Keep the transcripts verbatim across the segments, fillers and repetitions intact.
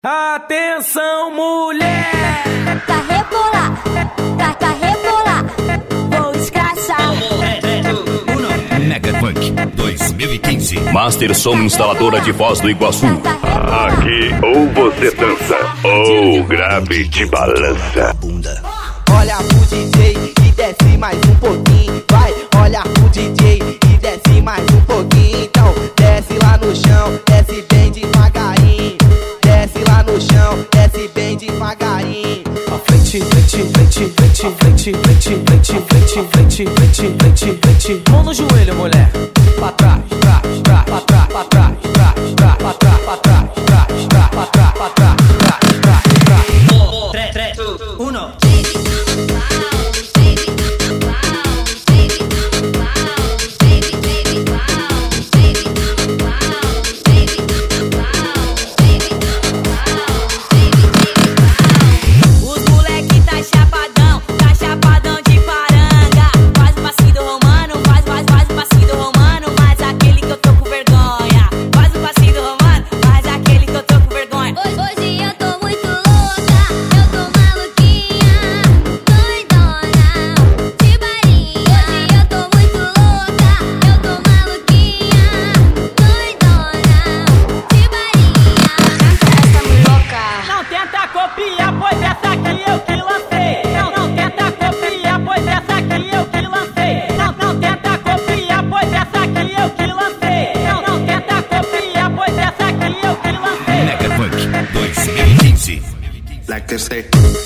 Atenção, mulher! Pra rebolar, pra, pra rebolar, vou escrachar. Mega Funk dois mil e quinze. Master Som Instaladora de Voz do Iguaçu. Aqui ou você dança ou grave de balança. Olha pro D J e desce mais um pouquinho. Vai, olha pro D J e desce mais um pouquinho. Então desce lá no chão, desce bem devagarinho. Desce lá no chão, desce bem devagarinho. Frente, frente, frente, frente, frente, frente, frente, frente, frente, frente, frente, frente. Mão no joelho, mulher. Pra trás, trás, trás, pra trás, pra trás, trás, trás, pra trás, pra trás, trás, trás, pra trás, pra trás, trás, trás, trás. três, três, dois, um. Like they say.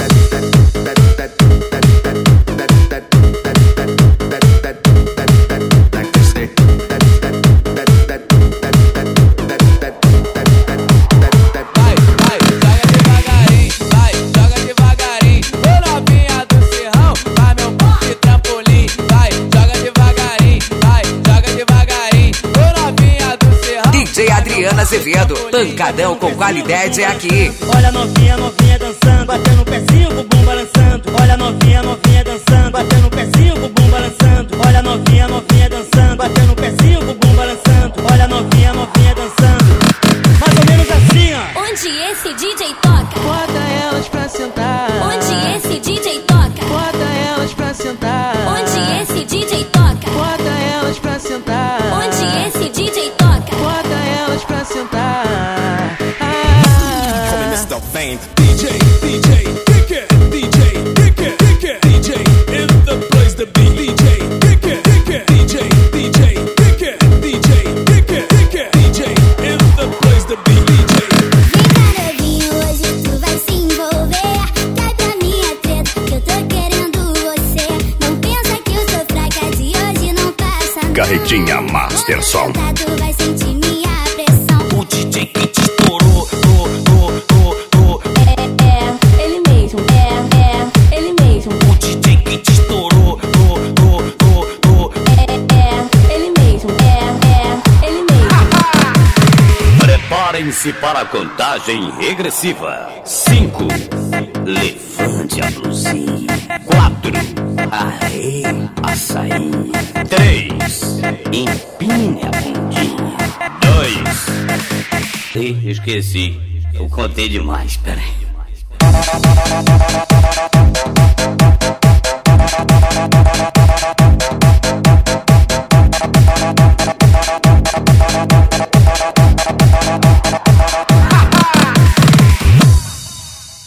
Azevedo, pancadão com qualidade é aqui. Olha novinha, novinha dançando, batendo o pezinho, bumbum balançando. Olha novinha, novinha dançando, batendo o pezinho, bumbum balançando. Olha novinha, novinha dançando, batendo o pezinho, bumbum balançando. Olha novinha, novinha dançando. Mais ou menos assim, ó. Onde esse D J toca? Bota elas pra sentar. Onde esse D J toca? Bota elas pra sentar. Onde esse D J toca? Bota elas pra sentar. Onde esse D J toca? Bota elas pra sentar. Call me mister Vane. D J, D J, kick it. D J, kick it, kick it. D J in the place to be. D J, kick it, kick it. D J, D J, kick it. D J, kick it, kick it. D J in the place to be. D J. Vem cá, novinho, hoje tu vai se envolver. Cai pra minha treta, que eu tô querendo você. Não pensa que eu sou fraca, de hoje não passa não. Carretinha Master Som. Tu vai sentir minha pressão. O D J que te estourou, oh, oh, oh, oh. É, é, ele mesmo, é, é, ele mesmo. O D J que te estourou, oh, oh, oh, oh. É, é, ele mesmo, é, é, ele mesmo. Preparem-se para a contagem regressiva. Cinco. Levante a blusinha. Quatro. Aê, açaí. Três. Empine a bundinha. Dois. Ih, esqueci. Eu contei demais, peraí.